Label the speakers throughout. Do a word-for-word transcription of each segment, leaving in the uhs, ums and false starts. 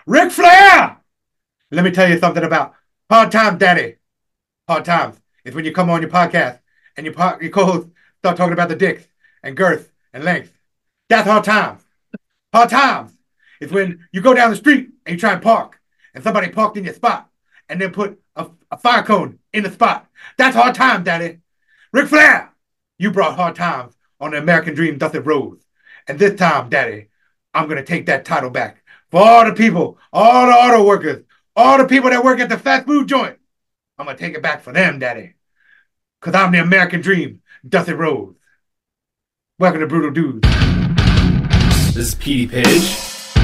Speaker 1: Ric Flair! Let me tell you something about hard times, daddy. Hard times. It's when you come on your podcast and your, po- your co-host start talking about the dicks and girth and length. That's hard times. Hard times. It's when you go down the street and you try and park and somebody parked in your spot and then put a, a fire cone in the spot. That's hard times, daddy. Ric Flair, you brought hard times on the American Dream Dusty Rhodes. And this time, daddy, I'm going to take that title back for all the people, all the auto workers, all the people that work at the fast food joint. I'm going to take it back for them, daddy. Because I'm the American Dream, Dusty Rhodes. Welcome to Brutal Dudes.
Speaker 2: This is Petey Page.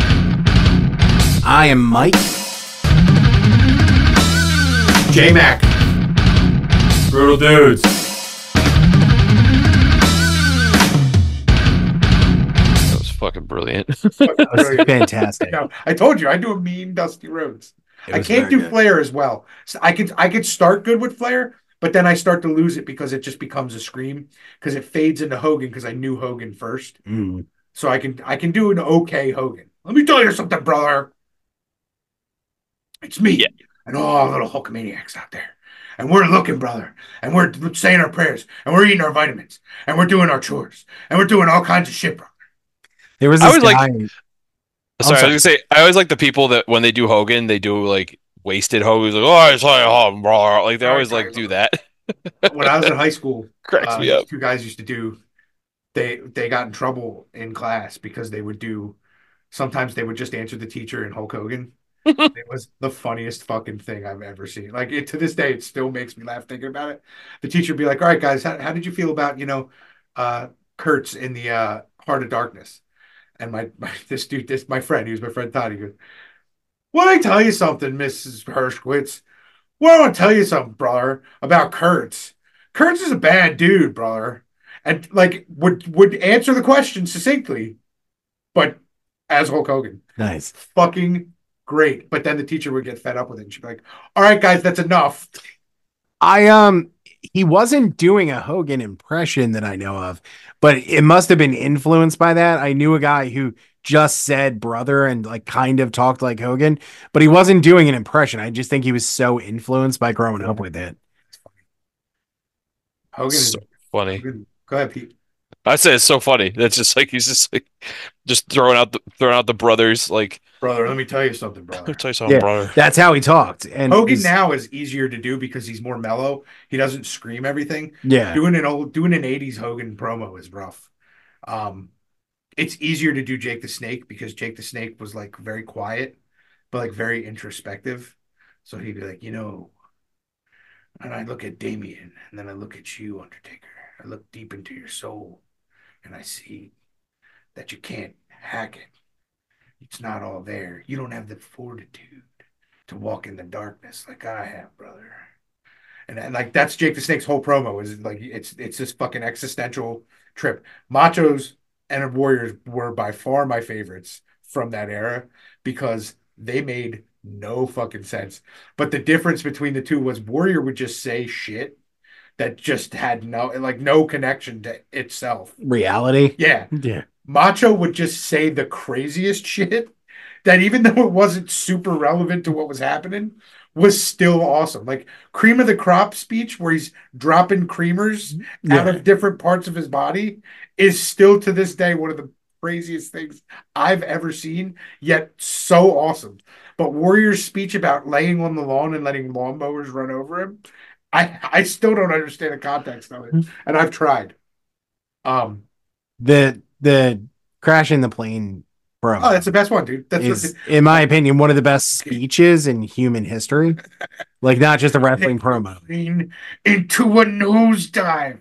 Speaker 3: I am Mike.
Speaker 1: J-Mac.
Speaker 2: Brutal Dudes.
Speaker 4: That was fucking brilliant.
Speaker 3: That's fantastic.
Speaker 1: No, I told you I do a mean Dusty Rhodes.
Speaker 3: It
Speaker 1: I
Speaker 3: was
Speaker 1: can't
Speaker 3: very
Speaker 1: do
Speaker 3: good.
Speaker 1: Flair as well. So I could I could start good with Flair, but then I start to lose it because it just becomes a scream because it fades into Hogan because I knew Hogan first.
Speaker 3: Mm.
Speaker 1: So I can I can do an okay Hogan. Let me tell you something, brother. It's me
Speaker 4: Yeah.
Speaker 1: and all the little Hulkamaniacs out there. And we're looking, brother. And we're saying our prayers. And we're eating our vitamins. And we're doing our chores. And we're doing all kinds of shit, bro.
Speaker 3: There was
Speaker 4: I
Speaker 3: this
Speaker 4: was
Speaker 3: guy.
Speaker 4: like- Sorry, I was gonna say I always like the people that when they do Hogan, they do like wasted Hogan. Like, oh, it's like, oh, blah. Like they always like do that.
Speaker 1: When I was in high school,
Speaker 4: Cracks
Speaker 1: uh,
Speaker 4: me
Speaker 1: these
Speaker 4: up.
Speaker 1: two guys used to do. They they got in trouble in class because they would do. Sometimes they would just answer the teacher in Hulk Hogan. It was the funniest fucking thing I've ever seen. Like it, to this day, it still makes me laugh thinking about it. The teacher would be like, "All right, guys, how, how did you feel about you know, uh, Kurtz in the uh, Heart of Darkness?" And my, my this dude, this my friend, he was my friend Todd. He goes, "Well, I tell you something, Missus Hershkowitz. Well, I want to tell you something, brother, about Kurtz. Kurtz is a bad dude, brother, and like would would answer the question succinctly, but as Hulk Hogan,
Speaker 3: Nice.
Speaker 1: fucking great. But then the teacher would get fed up with it, and she'd be like, "All right, guys, that's enough."
Speaker 3: I um he wasn't doing a Hogan impression that I know of, but it must have been influenced by that. I knew a guy who just said brother and like kind of talked like Hogan, but he wasn't doing an impression. I just think he was so influenced by growing up with it.
Speaker 1: Hogan is
Speaker 4: So funny.
Speaker 1: Hogan. Go ahead, Pete.
Speaker 4: I say it's so funny. That's just like he's just like just throwing out the throwing out the brothers. Like,
Speaker 1: Brother, let me tell you something, brother.
Speaker 4: let me tell you something,
Speaker 3: Yeah,
Speaker 4: brother.
Speaker 3: that's how he talked. And
Speaker 1: Hogan
Speaker 3: he's-
Speaker 1: now is easier to do because he's more mellow. He doesn't scream everything.
Speaker 3: yeah,
Speaker 1: Doing an old doing an eighties Hogan promo is rough. Um, it's easier to do Jake the Snake because Jake the Snake was like very quiet, but like very introspective. So he'd be like, you know, and I look at Damien, and then I look at you, Undertaker. I look deep into your soul, and I see that you can't hack it. It's not all there. You don't have the fortitude to walk in the darkness like I have, brother. And, and like that's Jake the Snake's whole promo is like it's it's this fucking existential trip. Machos and Warriors were by far my favorites from that era because they made no fucking sense. But the difference between the two was Warrior would just say shit that just had no like no connection to itself.
Speaker 3: reality.
Speaker 1: Yeah.
Speaker 3: Yeah.
Speaker 1: Macho would just say the craziest shit that even though it wasn't super relevant to what was happening, was still awesome. Like cream of the crop speech where he's dropping creamers out
Speaker 3: Yeah.
Speaker 1: of different parts of his body is still to this day one of the craziest things I've ever seen, yet so awesome. But Warrior's speech about laying on the lawn and letting lawnmowers run over him, I I still don't understand the context of it. And I've tried. Um
Speaker 3: The the crashing the plane promo.
Speaker 1: Oh, that's the best one, dude. That's
Speaker 3: is,
Speaker 1: the,
Speaker 3: in my opinion, one of the best speeches in human history. Like not just a wrestling promo.
Speaker 1: Lean into a nosedive.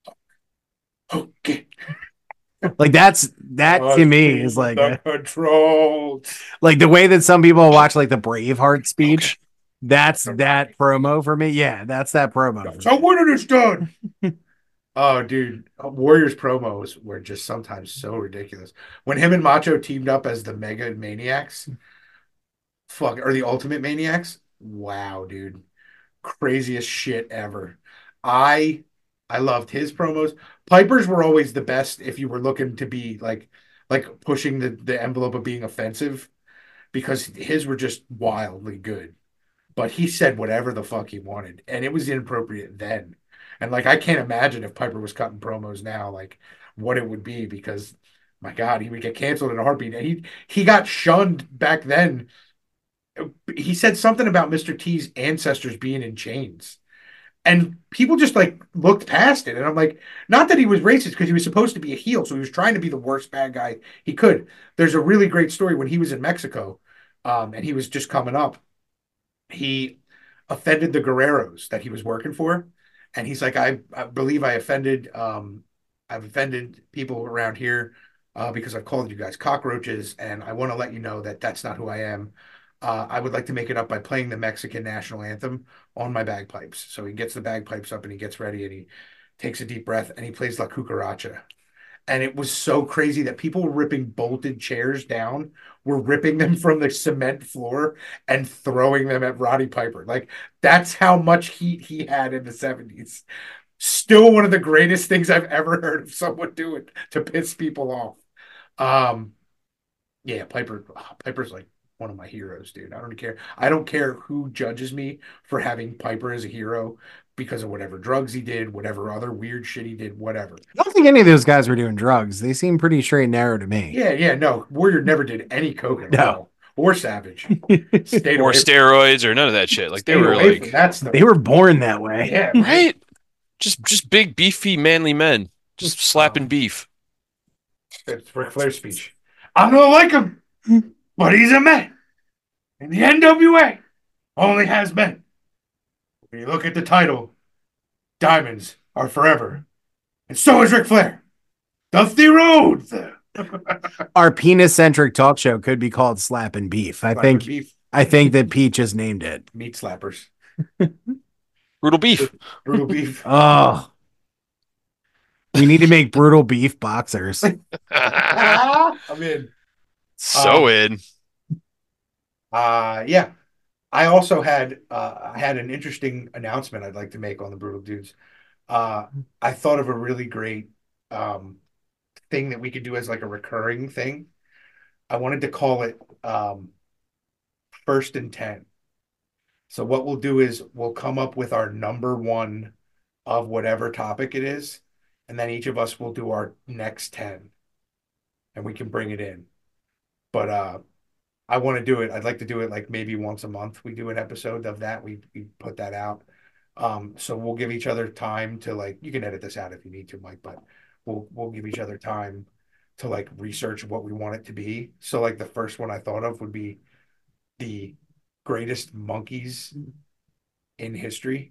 Speaker 1: Okay.
Speaker 3: Like that's that to me is like
Speaker 1: the
Speaker 3: a-
Speaker 1: control.
Speaker 3: like the way that some people watch like the Braveheart speech. That's that promo for me. Yeah, that's that promo.
Speaker 1: So when it is done. Oh, dude, Warriors promos were just sometimes so ridiculous. When him and Macho teamed up as the Mega Maniacs, fuck, or the Ultimate Maniacs, wow, dude, craziest shit ever. I I loved his promos. Piper's were always the best if you were looking to be like like pushing the, the envelope of being offensive. because his were just wildly good. But he said whatever the fuck he wanted, and it was inappropriate then. And like, I can't imagine if Piper was cutting promos now, like what it would be, because my God, he would get canceled in a heartbeat. And he he got shunned back then. He said something about mister T's ancestors being in chains. And people just like looked past it. And I'm like, not that he was racist, because he was supposed to be a heel. So he was trying to be the worst bad guy he could. There's a really great story when he was in Mexico, um, and he was just coming up. He offended the Guerreros that he was working for. And he's like, I, I believe I offended, um, I've offended people around here uh, because I've called you guys cockroaches. And I want to let you know that that's not who I am. Uh, I would like to make it up by playing the Mexican national anthem on my bagpipes. So he gets the bagpipes up and he gets ready and he takes a deep breath and he plays La Cucaracha. And it was so crazy that people were ripping bolted chairs down, were ripping them from the cement floor and throwing them at Roddy Piper. Like, that's how much heat he had in the seventies. Still one of the greatest things I've ever heard of someone doing to piss people off. Um, yeah, Piper, oh, Piper's like one of my heroes, dude. I don't care. I don't care who judges me for having Piper as a hero because of whatever drugs he did, whatever other weird shit he did, whatever.
Speaker 3: I don't think any of those guys were doing drugs. They seem pretty straight and narrow to me.
Speaker 1: Yeah, yeah, no. Warrior never did any coke at
Speaker 3: No.
Speaker 1: all. Or Savage. Stayed
Speaker 4: Or
Speaker 1: away from-
Speaker 4: steroids or none of that shit. Like they
Speaker 1: stayed
Speaker 4: were
Speaker 1: away
Speaker 4: like
Speaker 1: from that stuff.
Speaker 3: They were born that way.
Speaker 1: Yeah,
Speaker 4: right, just just big beefy manly men, just slapping beef.
Speaker 1: It's Ric Flair's speech. I don't like him, but he's a man. And the N W A only has men. When you look at the title, diamonds are forever. And so is Ric Flair. Dusty Rhodes.
Speaker 3: Our penis-centric talk show could be called Slappin' Beef. I think
Speaker 1: beef,
Speaker 3: I think that Pete just named it.
Speaker 1: meat slappers.
Speaker 4: Brutal beef.
Speaker 1: Brutal beef.
Speaker 3: Oh. We need to make brutal beef boxers.
Speaker 1: I'm in.
Speaker 4: So
Speaker 1: Um,
Speaker 4: in.
Speaker 1: Uh yeah. I also had uh I had an interesting announcement I'd like to make on the Brutal Dudes. Uh I thought of a really great um thing that we could do as like a recurring thing. I wanted to call it um first and ten. So what we'll do is we'll come up with our number one of whatever topic it is, and then each of us will do our next ten and we can bring it in. But uh I want to do it. I'd like to do it like maybe once a month. We do an episode of that. We we put that out. Um, so we'll give each other time to like. You can edit this out if you need to, Mike. But we'll we'll give each other time to like research what we want it to be. So like the first one I thought of would be the greatest monkeys in history.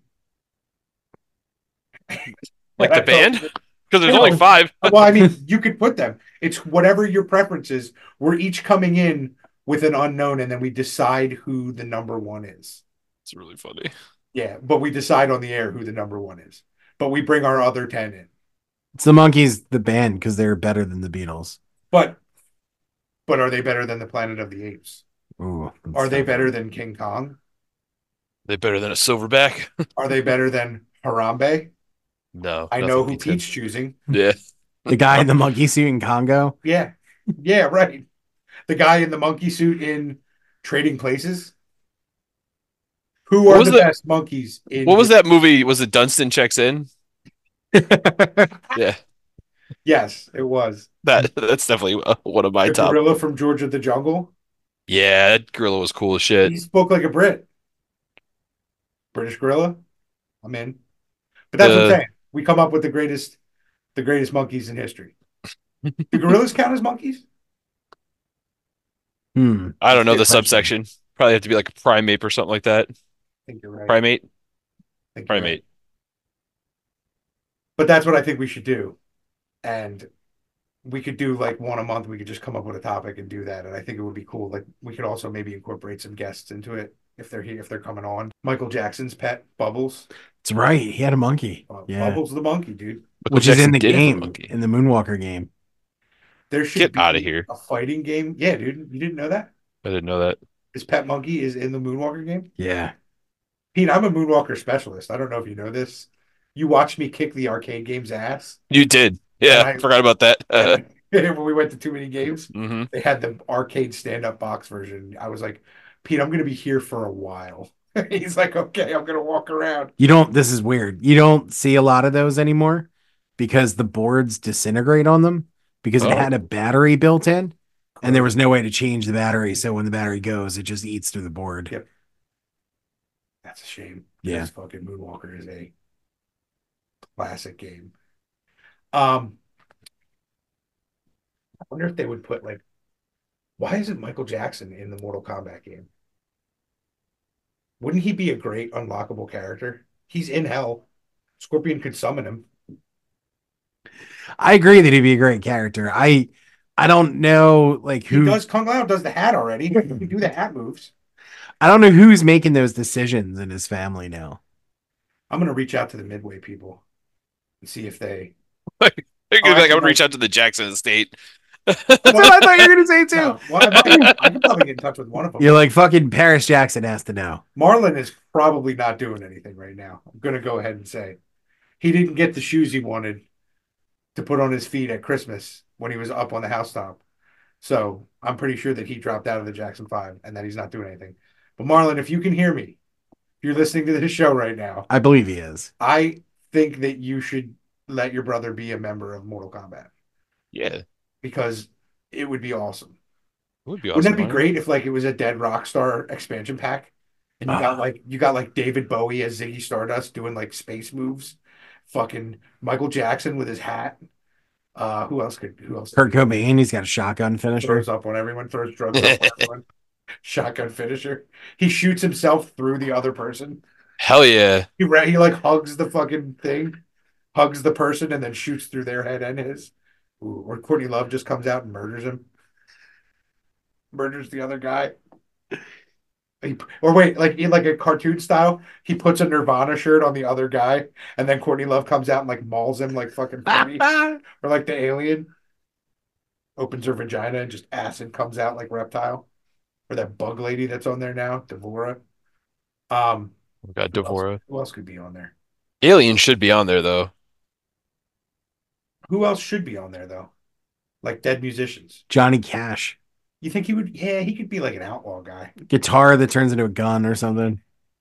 Speaker 4: Like
Speaker 1: I
Speaker 4: the
Speaker 1: thought-
Speaker 4: band? Because there's
Speaker 1: No.
Speaker 4: only five.
Speaker 1: Well, I mean, you could put them. It's whatever your preference is. We're each coming in with an unknown, and then we decide who the number one is.
Speaker 4: It's really funny.
Speaker 1: Yeah, but we decide on the air who the number one is. But we bring our other ten in.
Speaker 3: It's the Monkees, the band, because they're better than the Beatles.
Speaker 1: But but are they better than the Planet of the Apes?
Speaker 3: Ooh, that's
Speaker 1: Are they
Speaker 3: tough.
Speaker 1: better than King Kong?
Speaker 4: They better than a silverback?
Speaker 1: Are they better than Harambe?
Speaker 4: No.
Speaker 1: I
Speaker 4: nothing
Speaker 1: know who
Speaker 4: beats him.
Speaker 1: Pete's choosing.
Speaker 4: Yeah.
Speaker 3: The guy in the monkey suit in Congo?
Speaker 1: Yeah. Yeah, right. The guy in the monkey suit in Trading Places. Who
Speaker 4: What
Speaker 1: are
Speaker 4: was
Speaker 1: the
Speaker 4: the-
Speaker 1: best monkeys in
Speaker 4: What was that movie? Was it Dunstan Checks In? Yeah.
Speaker 1: Yes, it was.
Speaker 4: That that's definitely uh, one of my
Speaker 1: The
Speaker 4: top.
Speaker 1: gorilla from George of the Jungle.
Speaker 4: Yeah, that gorilla was cool as shit.
Speaker 1: He spoke like a Brit. British gorilla. I'm in. But that's what I'm
Speaker 4: The-
Speaker 1: saying. We come up with the greatest, the greatest monkeys in history. Do gorillas count as monkeys?
Speaker 3: Hmm.
Speaker 4: I don't know the
Speaker 1: Good question.
Speaker 4: subsection. Probably have to be like a primate or something like that.
Speaker 1: I think you're right.
Speaker 4: Primate?
Speaker 1: I think you're right.
Speaker 4: Primate.
Speaker 1: But that's what I think we should do. And we could do like one a month. We could just come up with a topic and do that. And I think it would be cool. Like we could also maybe incorporate some guests into it if they're here, if they're coming on. Michael Jackson's pet, Bubbles.
Speaker 3: It's right. He had a monkey.
Speaker 1: Uh,
Speaker 3: Yeah.
Speaker 1: Bubbles the monkey, dude.
Speaker 4: Michael
Speaker 3: Which is
Speaker 4: Jackson
Speaker 3: in the
Speaker 4: did have a
Speaker 3: game,
Speaker 4: monkey.
Speaker 3: in the Moonwalker game.
Speaker 1: There should
Speaker 4: Get
Speaker 1: be
Speaker 4: outta here.
Speaker 1: a fighting game. Yeah, dude. You didn't know that?
Speaker 4: I didn't know that.
Speaker 1: His pet monkey is in the Moonwalker game?
Speaker 3: Yeah.
Speaker 1: Pete, I'm a Moonwalker specialist. I don't know if you know this. You watched me kick the arcade game's ass.
Speaker 4: You did. Yeah,
Speaker 1: And I-
Speaker 4: forgot about that. Uh,
Speaker 1: when we went to too many games,
Speaker 4: hmm
Speaker 1: they had the arcade stand-up box version. I was like, Pete, I'm gonna be here for a while. He's like, okay, I'm gonna walk around.
Speaker 3: You don't, this is weird. You don't see a lot of those anymore because the boards disintegrate on them because it
Speaker 4: Oh.
Speaker 3: had a battery built in and there was no way to change the battery. So when the battery goes, it just eats through the board.
Speaker 1: Yep. That's a shame.
Speaker 3: Yeah.
Speaker 1: Because fucking Moonwalker is a classic game. Um, I wonder if they would put like, why isn't Michael Jackson in the Mortal Kombat game? Wouldn't he be a great unlockable character? He's in hell. Scorpion could summon him.
Speaker 3: I agree that he'd be a great character. I I don't know like
Speaker 1: He
Speaker 3: who
Speaker 1: does. Kung Lao does the hat already. He can do the hat moves.
Speaker 3: I don't know who's making those decisions in his family now.
Speaker 1: I'm gonna reach out to the Midway people and see if they.
Speaker 4: Like,
Speaker 1: Oh,
Speaker 4: I
Speaker 1: actually,
Speaker 4: would reach
Speaker 1: no.
Speaker 4: out to the Jackson estate.
Speaker 3: That's what I thought you were gonna say too.
Speaker 1: No, one of them- I can probably get in touch with one of them.
Speaker 3: You're like fucking Paris Jackson has to know.
Speaker 1: Marlon is probably not doing anything right now. I'm gonna go ahead and say he didn't get the shoes he wanted to put on his feet at Christmas when he was up on the housetop. So I'm pretty sure that he dropped out of the Jackson Five and that he's not doing anything. But Marlon, if you can hear me, if you're listening to this show right now,
Speaker 3: I believe he is.
Speaker 1: I think that you should let your brother be a member of Mortal Kombat
Speaker 4: Yeah, it
Speaker 1: because it would be awesome.
Speaker 4: would be awesome.
Speaker 1: Wouldn't that be
Speaker 4: right?
Speaker 1: great if like it was a Dead Rockstar expansion pack and you got
Speaker 3: Ah.
Speaker 1: like you got like David Bowie as Ziggy Stardust doing like space moves, fucking Michael Jackson with his hat. Uh, who else could? Who else?
Speaker 3: Kurt Cobain, he's got a shotgun finisher.
Speaker 1: Throws up on everyone. Throws drugs up on everyone. Shotgun finisher. He shoots himself through the other person.
Speaker 4: Hell yeah.
Speaker 1: He ra- he like hugs the fucking thing, hugs the person, and then shoots through their head and his. Ooh, or Courtney Love just comes out and murders him. Murders the other guy. He, or wait, like in like a cartoon style, he puts a Nirvana shirt on the other guy, and then Courtney Love comes out and like mauls him like fucking funny. Or like the alien opens her vagina and just acid comes out like Reptile. Or that bug lady that's on there now, Devora. Um,
Speaker 4: We got
Speaker 1: who else,
Speaker 4: Devora.
Speaker 1: who else could be on there?
Speaker 4: Alien should be on there though.
Speaker 1: Who else should be on there though? Like dead musicians.
Speaker 3: Johnny Cash.
Speaker 1: You think he would? Yeah, he could be like an outlaw guy.
Speaker 3: Guitar that turns into a gun or something.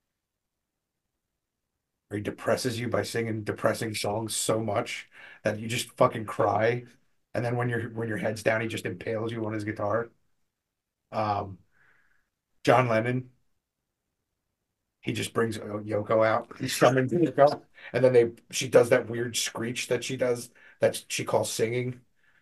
Speaker 1: Or he depresses you by singing depressing songs so much that you just fucking cry. And then when your when your head's down, he just impales you on his guitar. Um, John Lennon. He just brings Yoko out. He summons Yoko, and then they she does that weird screech that she does that she calls singing.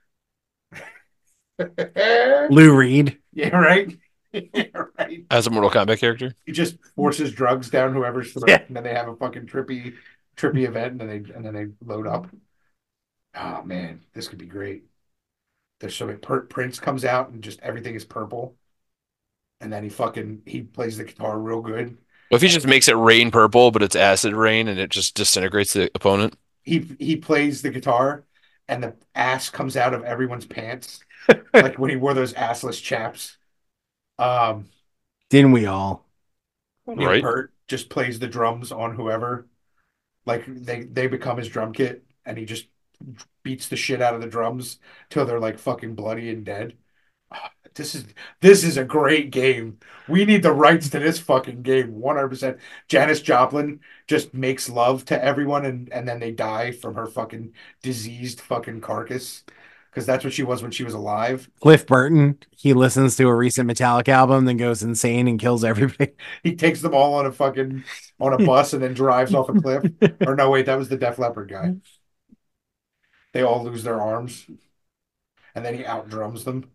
Speaker 3: Lou Reed.
Speaker 1: Yeah, right. Yeah, right.
Speaker 4: As a Mortal Kombat character.
Speaker 1: He just forces drugs down whoever's throat,
Speaker 3: Yeah.
Speaker 1: and then they have a fucking trippy, trippy event, and then they and then they load up. Oh man, this could be great. There's so many. Per- Prince comes out and just everything is purple, and then he fucking he plays the guitar real good.
Speaker 4: What if he just makes it rain purple, but it's acid rain and it just disintegrates the opponent?
Speaker 1: He he plays the guitar, and the ass comes out of everyone's pants, like when he wore those assless chaps. Um,
Speaker 3: Didn't we all?
Speaker 1: Neil
Speaker 4: Right.
Speaker 1: Peart just plays the drums on whoever. Like they they become his drum kit, and he just beats the shit out of the drums till they're like fucking bloody and dead. Ah, This is this is a great game. We need the rights to this fucking game, one hundred percent. Janis Joplin just makes love to everyone, and and then they die from her fucking diseased fucking carcass, because that's what she was when she was alive.
Speaker 3: Cliff Burton. He listens to a recent Metallica album, then goes insane and kills everybody.
Speaker 1: He takes them all on a fucking on a bus and then drives off a cliff. Or no, wait, that was the Def Leppard guy. They all lose their arms, and then he outdrums them.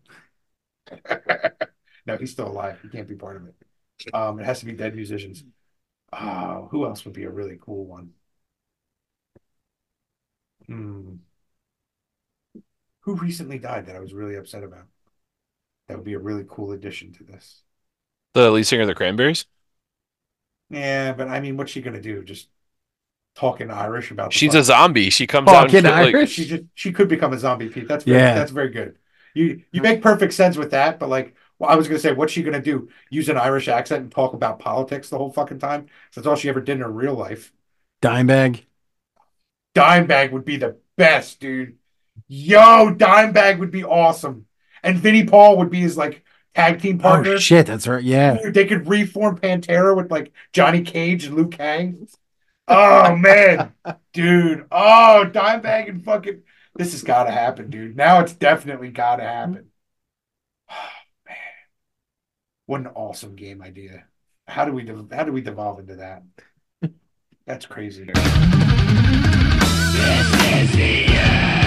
Speaker 1: No, he's still alive. He can't be part of it. Um, it has to be dead musicians. Uh, who else would be a really cool one? Hmm. Who recently died that I was really upset about? That would be a really cool addition to this.
Speaker 4: The lead singer of the Cranberries?
Speaker 1: Yeah, but I mean, what's she gonna do? Just talk in Irish about the
Speaker 4: She's
Speaker 1: fucking-
Speaker 4: a zombie. She comes out and
Speaker 3: Fucking
Speaker 4: kill, like,
Speaker 3: Irish?
Speaker 1: She just she could become a zombie, Pete. That's very,
Speaker 3: Yeah.
Speaker 1: that's very good. You you make perfect sense with that, but like, well, I was gonna say, what's she gonna do? Use an Irish accent and talk about politics the whole fucking time? That's all she ever did in her real life.
Speaker 3: Dimebag.
Speaker 1: Dimebag would be the best, dude. Yo, Dimebag would be awesome. And Vinnie Paul would be his like tag team partner.
Speaker 3: Oh shit, that's right. Yeah.
Speaker 1: Dude, they could reform Pantera with like Johnny Cage and Liu Kang. Oh man, dude. Oh, Dimebag and fucking this has gotta happen, dude. Now it's definitely gotta happen. Oh, man. What an awesome game idea. How do we de- how do we devolve into that? That's crazy. This is the end.